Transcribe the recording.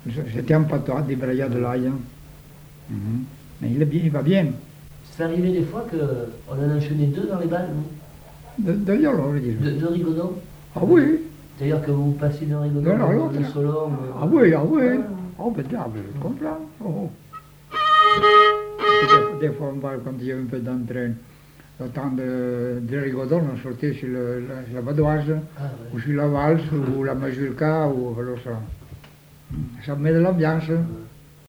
C'était un patois, des brayades de l'ail. Mhm. Mais il va bien. C'est arrivé des fois qu'on en a enchaîné deux dans les balles, non? De violon, je dirais. De rigodon? Ah oui. C'est-à-dire que vous passez d'un rigodon Non, à non, un solon. Ah oui, ah oui. Ah. Oh, ben diable, je comprends. Oh. Des fois, quand il y a un peu d'entraîne, le temps de rigodon, on sortait sur la badoise, Ah, ouais. ou sur la valse, ou la mazurka, ou alors ça. Ça met de l'ambiance.